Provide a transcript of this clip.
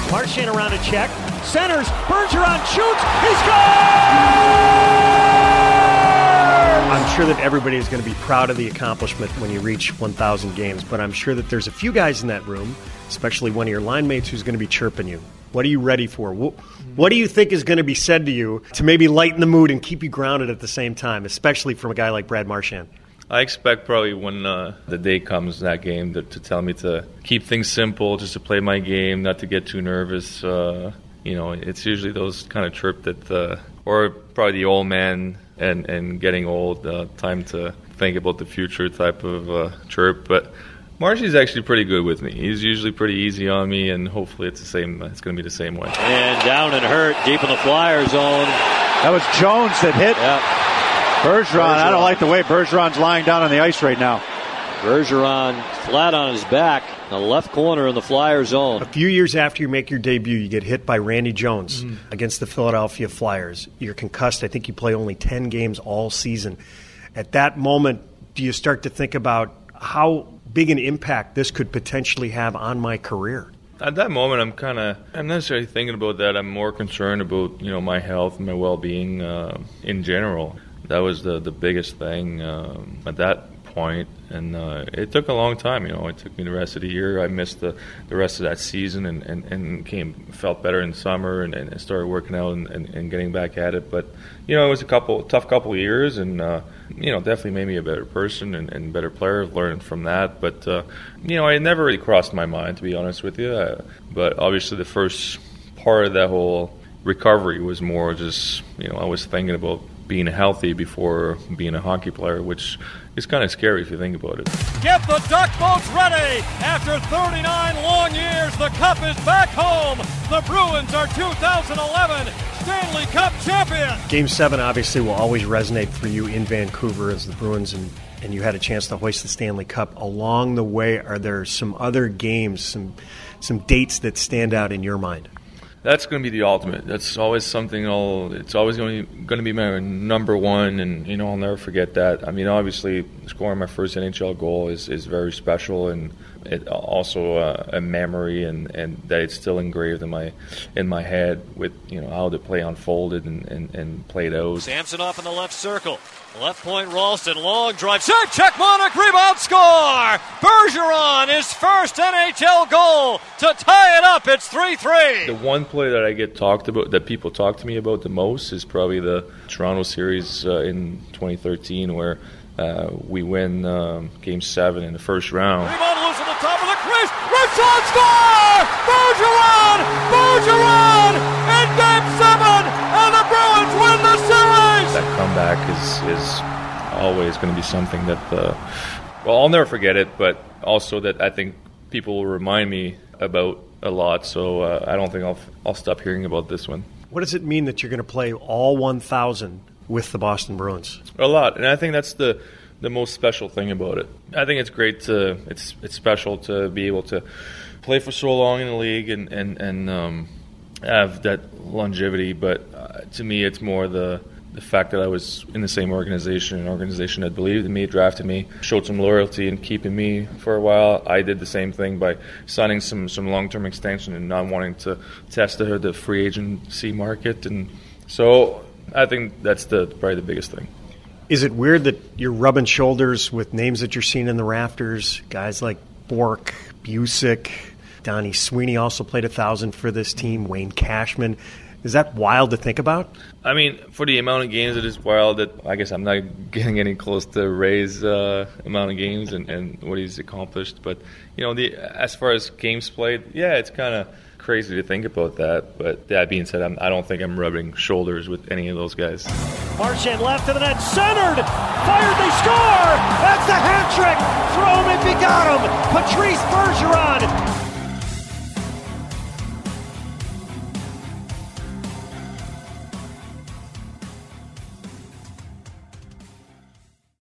Marchand around a check. Centers. Bergeron shoots. He scores! I'm sure that everybody is going to be proud of the accomplishment when you reach 1,000 games, but I'm sure that there's a few guys in that room, especially one of your line mates, who's going to be chirping you. What are you ready for? What do you think is going to be said to you to maybe lighten the mood and keep you grounded at the same time, especially from a guy like Brad Marchand? I expect probably when the day comes, that game, to tell me to keep things simple, just to play my game, not to get too nervous. It's usually those kind of chirp that, or probably the old man and getting old, time to think about the future type of chirp. But Marshy's actually pretty good with me. He's usually pretty easy on me, and hopefully it's going to be the same way. And down and hurt, deep in the Flyer zone. That was Jones that hit. Yeah. Bergeron, I don't like the way Bergeron's lying down on the ice right now. Bergeron flat on his back, the left corner in the Flyer zone. A few years after you make your debut, you get hit by Randy Jones against the Philadelphia Flyers. You're concussed. I think you play only 10 games all season. At that moment, do you start to think about how big an impact this could potentially have on my career? At that moment, I'm not necessarily thinking about that. I'm more concerned about, my health and my well-being in general. That was the biggest thing at that point, and it took a long time. It took me the rest of the year. I missed the rest of that season, and felt better in summer, and started working out and getting back at it. But it was a tough couple of years, and definitely made me a better person and better player. I've learned from that, but it never really crossed my mind, to be honest with you. But obviously, the first part of that whole recovery was more just I was thinking about being healthy before being a hockey player, which is kind of scary if you think about it. Get the duck boats ready! After 39 long years, the Cup is back home! The Bruins are 2011 Stanley Cup champions! Game 7 obviously will always resonate for you in Vancouver as the Bruins, and you had a chance to hoist the Stanley Cup. Along the way, are there some other games, some dates that stand out in your mind? That's going to be the ultimate. That's always something. It's always going to be my number one, and I'll never forget that. I mean, obviously, scoring my first NHL goal is very special, and it also a memory, and that it's still engraved in my head with how the play unfolded and played out. Samsonov in the left circle. Left point, Ralston, long drive, check, Monarch, rebound, score! Bergeron, his first NHL goal to tie it up. It's 3-3. The one play that I get talked about, that people talk to me about the most, is probably the Toronto series in 2013, where we win Game 7 in the first round. Rebound loose at the top of the crease. Richard score! Bergeron in Game 7, and the Bruins win the series. That comeback is always going to be something that, I'll never forget it, but also that I think people will remind me about a lot. So I don't think I'll stop hearing about this one. What does it mean that you're going to play all 1,000 with the Boston Bruins? A lot, and I think that's the most special thing about it. I think it's great it's special to be able to play for so long in the league and have that longevity. But to me, it's more the fact that I was in the same organization, an organization that believed in me, drafted me, showed some loyalty in keeping me for a while. I did the same thing by signing some long-term extension and not wanting to test the free agency market. And so I think that's probably the biggest thing. Is it weird that you're rubbing shoulders with names that you're seeing in the rafters, guys like Bourque, Busick, Donnie Sweeney also played 1,000 for this team, Wayne Cashman? Is that wild to think about? I mean, for the amount of games, it is wild that I guess I'm not getting any close to Ray's amount of games and what he's accomplished. But, as far as games played, yeah, it's kind of crazy to think about that. But that being said, I don't think I'm rubbing shoulders with any of those guys. Marchand left of the net, centered, fired, they score! That's the hat trick! Throw him if you got him! Patrice Bergeron